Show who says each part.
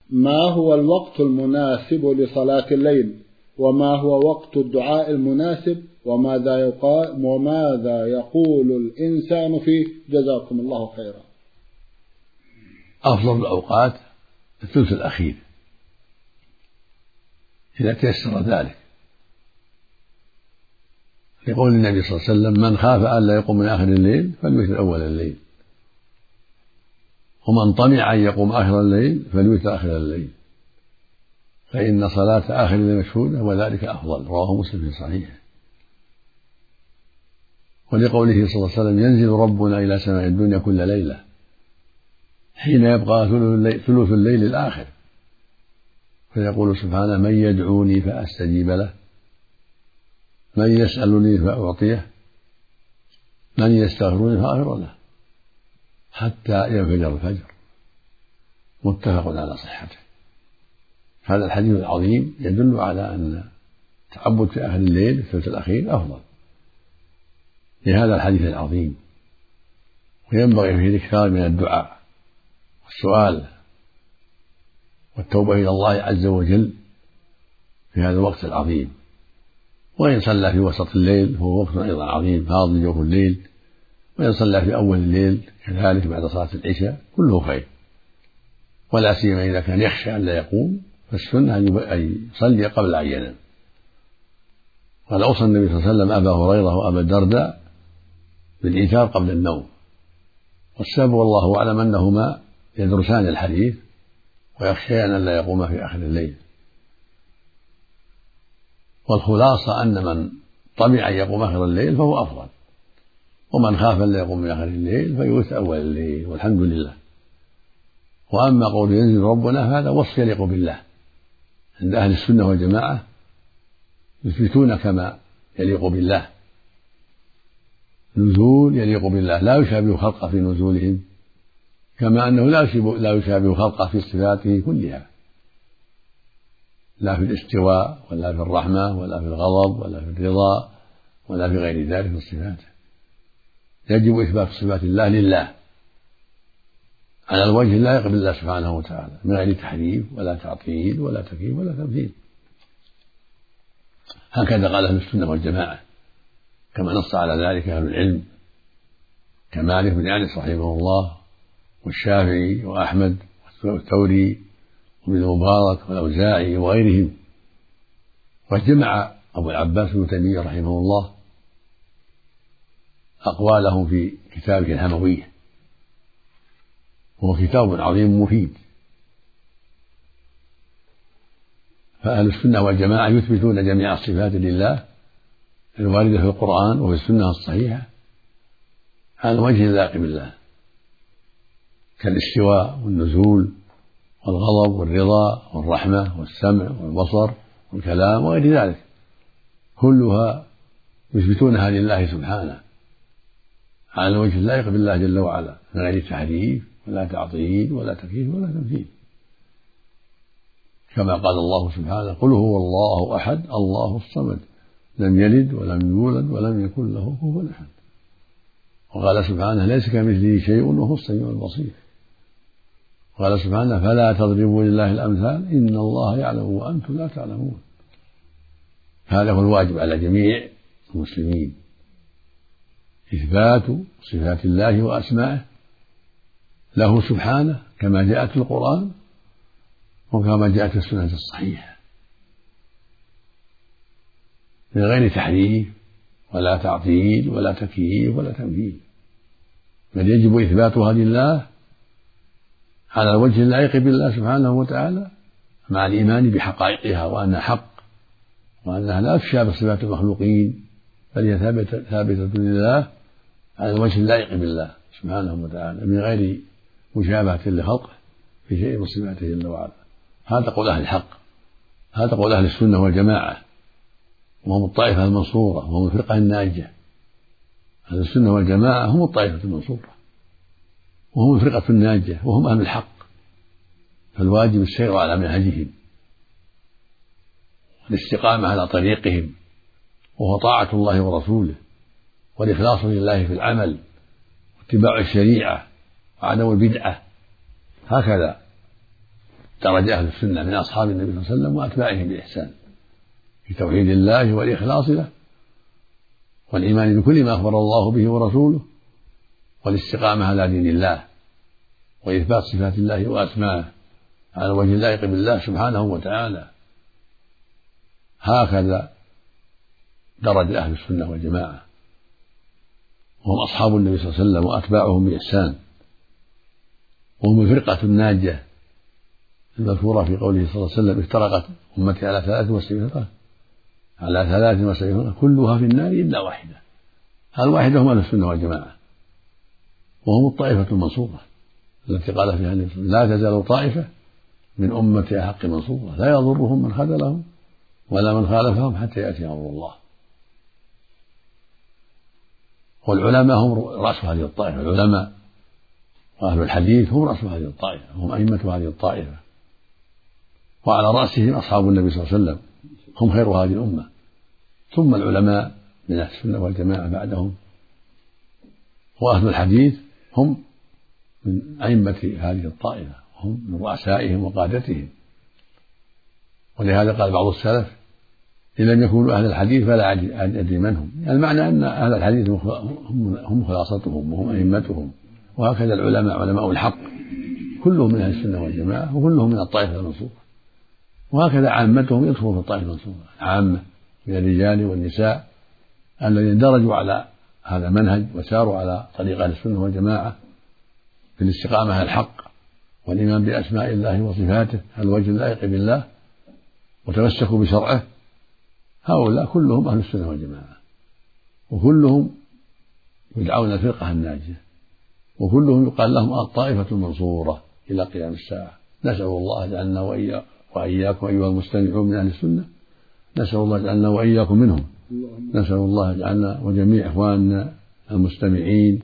Speaker 1: ما هو الوقت المناسب لصلاة الليل؟ وما هو وقت الدعاء المناسب؟ وماذا يقول الإنسان فيه؟ جزاكم الله خيرا.
Speaker 2: أفضل الأوقات الثلث الأخير إذا تيسر ذلك، يقول النبي صلى الله عليه وسلم: من خاف أن لا يقوم من آخر الليل فليوتر أول الليل، ومن طمع أن يقوم آخر الليل فليوتر آخر الليل، فإن صلاة آخر الليل مشهودة وذلك أفضل. رواه مسلم في صحيحه. ولقوله صلى الله عليه وسلم: ينزل ربنا إلى سماء الدنيا كل ليلة حين يبقى ثلث الليل الآخر، فيقول سبحانه: من يدعوني فأستجيب له، من يسألني فأعطيه، من يستغفرني فأغفر له، حتى ينفجر الفجر. متفق على صحته. هذا الحديث العظيم يدل على أن التعبد في آخر الليل الثلث الأخير أفضل لهذا الحديث العظيم، وينبغي فيه الإكثار من الدعاء والسؤال والتوبة إلى الله عز وجل في هذا الوقت العظيم. وإن صلى في وسط الليل فهو وقت أيضا عظيم فاضل جوف الليل، وإن صلى في أول الليل كذلك بعد صلاة العشاء كله خير، ولا سيما إذا كان يخشى أن لا يقوم، فالسنة أن يصلي قبل أن ينام. قال أوصى النبي صلى الله عليه وسلم أبا هريرة وأبا الدرداء بالإيثار قبل النوم، والسبب والله أعلم أنهما يدرسان الحديث ويخشيان أن لا يقوم في آخر الليل. والخلاصة أن من طمع أن يقوم آخر الليل فهو أفضل، ومن خاف أن لا يقوم في آخر الليل فيوتر أول الليل، والحمد لله. وأما قول ينزل ربنا فهذا وصف يليق بالله، عند أهل السنة والجماعة يثبتون كما يليق بالله، نزول يليق بالله لا يشابه خلقه في نزولهم، كما أنه لا يشابه خلقه في صفاته كلها، لا في الاستواء ولا في الرحمة ولا في الغضب ولا في الرضا ولا في غير ذلك من الصفات. يجب إثبات صفات الله لله على الوجه اللائق بالله سبحانه وتعالى من غير تحريف ولا تعطيل ولا تكييف ولا تمثيل. هكذا قال أهل السنة والجماعة، كما نص على ذلك أهل العلم كمالك بن أنس رحمه الله والشافعي وأحمد والثوري وابن المبارك والأوزاعي وغيرهم. وجمع أبو العباس بن تيمية رحمه الله أقوالهم في كتابه الهموية، وهو كتاب عظيم مفيد. فأهل السنة والجماعة يثبتون جميع الصفات لله الواردة في القرآن وفي السنة الصحيحة على وجه اللائق بالله، كالاستواء والنزول والغضب والرضا والرحمة والسمع والبصر والكلام وغير ذلك، كلها يثبتونها لله سبحانه على الوجه اللائق بالله جل وعلا من غير تحريف ولا تعطيل ولا تكييف ولا تمثيل، كما قال الله سبحانه: قل هو الله أحد الله الصمد لم يلد ولم يولد ولم يكن له كفوا أحد. وقال سبحانه: ليس كمثله شيء وهو السميع البصير. قال سبحانه: فلا تضربوا لله الأمثال إن الله يعلم وأنتم لا تعلمون. هذا هو الواجب على جميع المسلمين، إثبات صفات الله وأسمائه له سبحانه كما جاءت في القرآن وكما جاءت في السنة الصحيحة من غير تحريف ولا تعطيل ولا تكييف ولا تمثيل، بل يجب إثباتها لله على الوجه اللائق بالله سبحانه وتعالى مع الإيمان بحقائقها وأنها حق وأنها لا تشابه صفات المخلوقين، بل هي ثابتة لله على الوجه اللائق بالله سبحانه وتعالى من غير مشابهة لخلقه في شيء من صفاته جل وعلا. هذا قول أهل الحق، هذا قول أهل السنة والجماعة، وهم الطائفة المنصورة وهم الفرقة الناجية. أهل السنة والجماعة هم الطائفة المنصورة وهم الفرقة الناجية وهم أهل الحق، فالواجب السير على منهجهم والاستقامة على طريقهم، وهو طاعة الله ورسوله والإخلاص لله في العمل واتباع الشريعة وعدم البدعة. هكذا درج أهل السنة من أصحاب النبي صلى الله عليه وسلم وأتباعهم بإحسان في توحيد الله والإخلاص له والإيمان بكل ما أخبر الله به ورسوله والاستقامة على دين الله وإثبات صفات الله وأسمائه على وجه اللائق بالله سبحانه وتعالى. هكذا درج أهل السنة والجماعة، وهم أصحاب النبي صلى الله عليه وسلم وأتباعهم بإحسان، وهم الفرقة الناجية المذكورة في قوله صلى الله عليه وسلم: افترقت أمتي على 73 كلها في النار إلا واحدة. الواحدة هم أهل السنة والجماعة، وهم الطائفة المنصورة التي قال فيها النبي: لا تزال طائفة من أمتي حق منصورة لا يضرهم من خذلهم ولا من خالفهم حتى يأتي أمر الله. والعلماء هم رأس هذه الطائفة، العلماء وأهل الحديث هم رأس هذه الطائفة، هم أئمة هذه الطائفة، وعلى رأسهم أصحاب النبي صلى الله عليه وسلم هم خير هذه الأمة، ثم العلماء من أهل السنة والجماعة بعدهم، وأهل الحديث هم من أئمة هذه الطائفة، هم من رؤسائهم وقادتهم. ولهذا قال بعض السلف: إن لم يكونوا أهل الحديث فلا أدري من هم. يعني المعنى أن أهل الحديث هم خلاصتهم وهم أئمتهم، وهكذا العلماء علماء الحق كلهم من أهل السنة والجماعة وكلهم من الطائفة المنصورة، وهكذا عامتهم يدخلون في الطائفة المنصورة، عامة من الرجال والنساء الذين درجوا على هذا المنهج وساروا على طريق أهل السنة والجماعة في الاستقامة على الحق والإيمان بأسماء الله وصفاته على الوجه اللائق بالله وتمسكوا بشرعه. هؤلاء كلهم أهل السنة والجماعة، وكلهم يدعون الفرقة الناجية، وكلهم يقال لهم الطائفة المنصورة إلى قيام الساعة. نسأل الله جعلنا وإياكم أيها المستمعون من أهل السنة، نسأل الله جعلنا وإياكم منهم، نسأل الله جعلنا وجميع إخواننا المستمعين